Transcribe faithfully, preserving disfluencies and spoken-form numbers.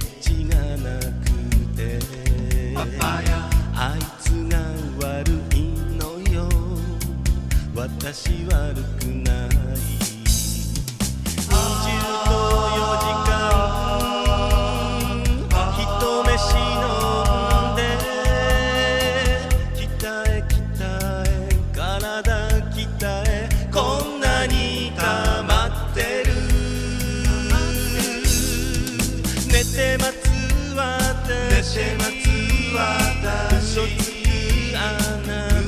チがなくてあいつが悪いのよ私悪くないにじゅうよじかん一飯飲んで北へ北へ体鍛えこんなに溜まってる寝て待つ私嘘つくあなた